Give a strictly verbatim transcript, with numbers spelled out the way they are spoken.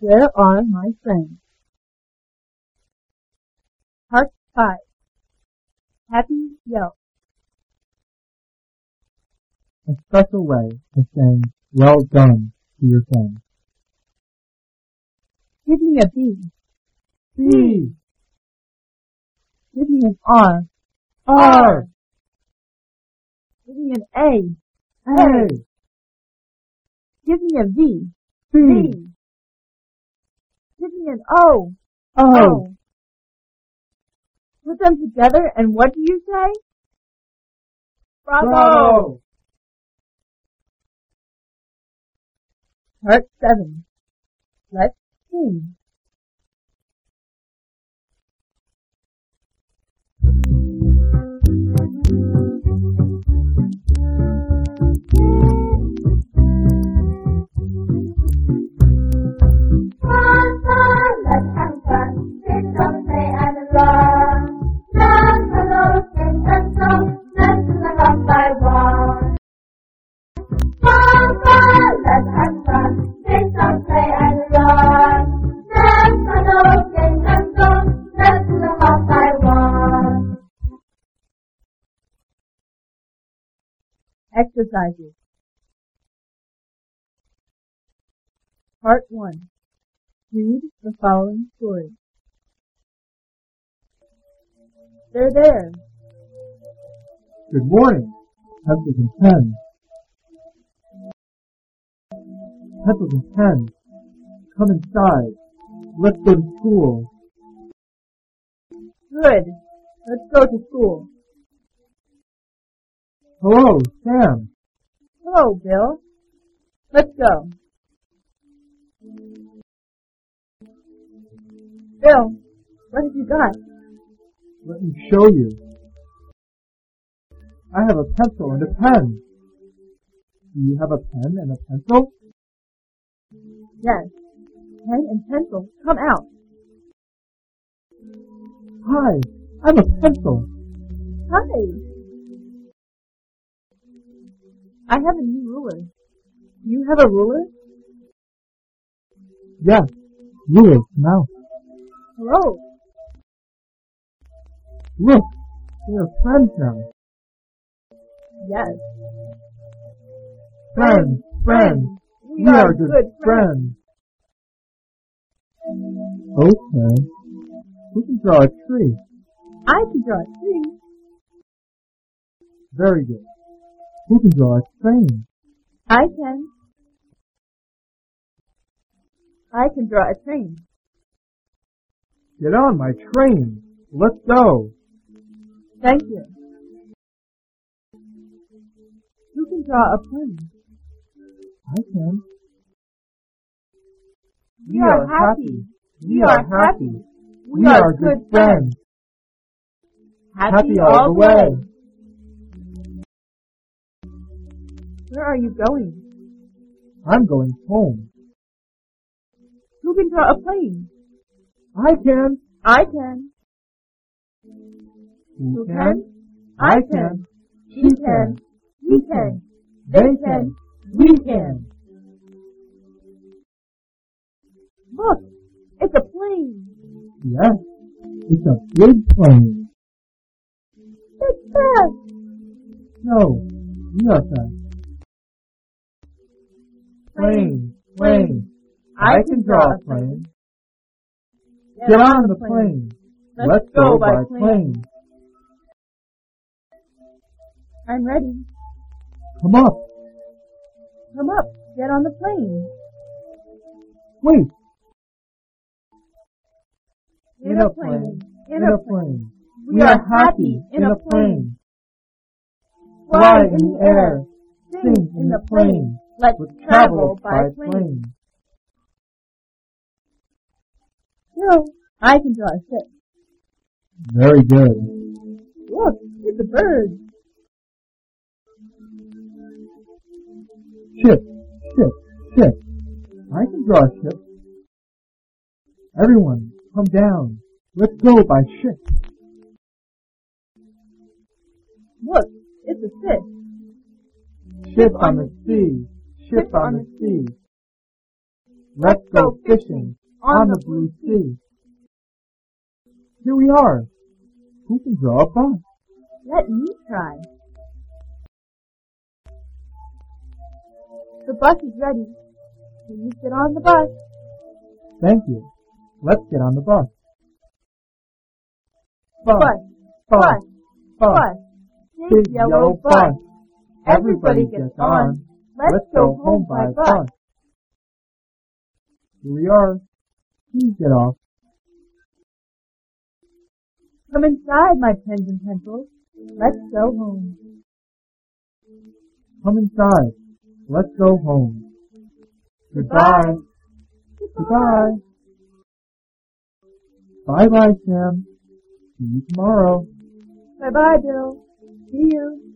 Where are my friends? Part five. Happy Yelp. A special way of saying well done to your friend. Give me a B. B. Give me an R. R. Give me an A. A. Give me a V. V. V. Give me an O. O. Put them together and what do you say? Bravo! Bravo. Part seven. Let's sing. Exercises. Part one. Read the following story. They're there. Good morning. Pencils and pens. Pencils and pens. Come inside. Let's go to school. Good. Let's go to school. Hello, Sam. Hello, Bill. Let's go. Bill, what have you got? Let me show you. I have a pencil and a pen. Do you have a pen and a pencil? Yes. Pen and pencil, come out. Hi, I'm a pencil. Hi. I have a new ruler. Do you have a ruler? Yes, ruler, now. Hello. Look, we are friends now. Yes. Friends, friends, We, we are, are good, good friends. Okay, who can draw a tree? I can draw a tree. Very good. Who can draw a train? I can. I can draw a train. Get on my train. Let's go. Thank you. Who can draw a plane? I can. We are happy. We are happy. We are good friends. Happy all the way. Where are you going? I'm going home. Who can draw a plane? I can. I can. Who can? I can. She can. We can. They They can. can. We can. Look, it's a plane. Yes, it's a big plane. It's fast. No, we are fast. Plane, plane. I can draw a plane. Get on the plane. Let's go by plane. I'm ready. Come up. Come up. Get on the plane. Wait. In a plane. In a plane. We are happy in a plane. Fly in the air. Sing in the plane. Let's Let's travel by plane. No, I can draw a ship. Very good. Look, it's a bird. Ship, ship, ship. I can draw a ship. Everyone, come down. Let's go by ship. Look, it's a fish. Ship on the sea, ship on the sea. Let's go fishing on the blue sea. Here we are. Who can draw a bus? Let me try. The bus is ready. Please get on the bus. Thank you. Let's get on the bus. Bus, bus, bus, bus. Big yellow bus. Everybody gets on. Let's go home by bus. Here we are. Please get off. Come inside, my pens and pencils. Let's go home. Come inside. Let's go home. Goodbye. Goodbye. Bye-bye, Sam. See you tomorrow. Bye-bye, Bill. See you.